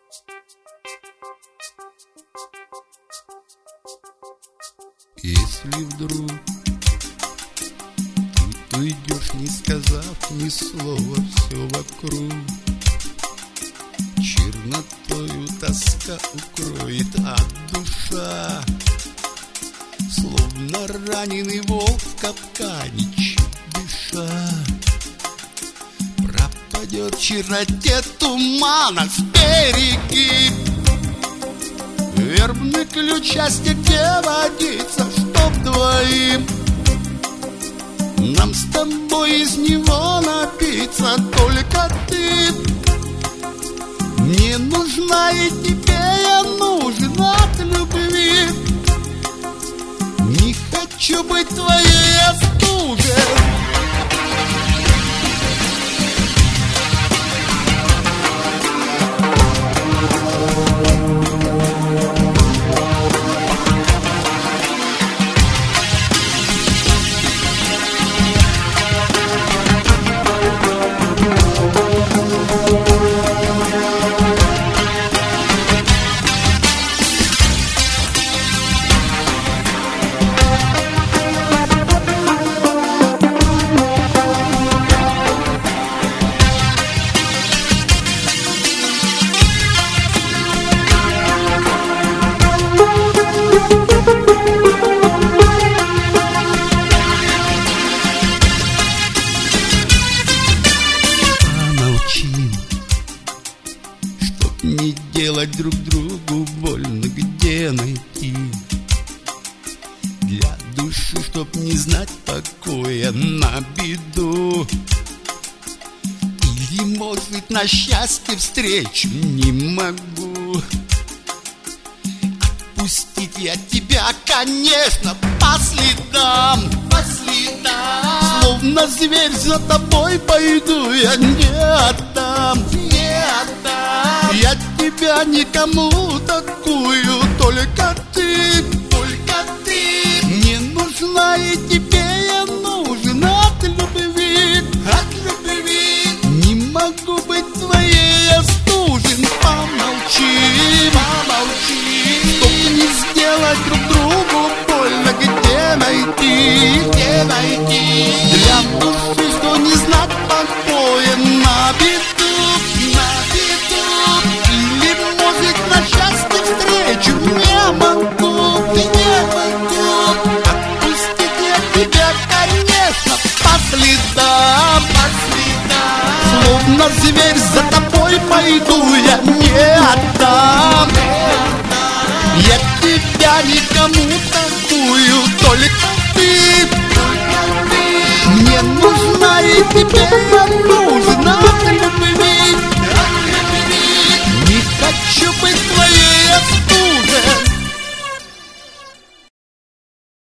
Если вдруг ты уйдешь, не сказав ни слова, все вокруг чернотою тоска укроет, а душа, словно раненый волк в капкане, чуть дыша, пропадет в черноте тумана впереди. Вербный ключ счастья, где водится, чтоб двоим нам с тобой из него напиться. Только ты мне нужна, и тебе я нужен от любви. Не хочу быть твоей остужей. Не делать друг другу больно, где найти для души, чтоб не знать покоя на беду. Или, может быть, на счастье встречу не могу. Отпустить я тебя, конечно, по следам, по следам. Словно зверь за тобой пойду, я не отдам, не отдам. Я тебя никому такую, только ты, только ты. Мне нужна, и тебе я нужен от любви, от любви. Не могу быть твоей, я стужен, помолчи, помолчи. Чтоб не сделать друг другу больно, где найти, где найти для души, что не знать покоя на беду, на беду. Или, может, на счастье встречу не могу, не могу. Отпустить я тебя, конечно, по следам, по следам. Словно зверь за тобой пойду, я не отдам, не отдам. Я тебя никому такую, только ты, только ты. Мне нужна, и тебе я нужна.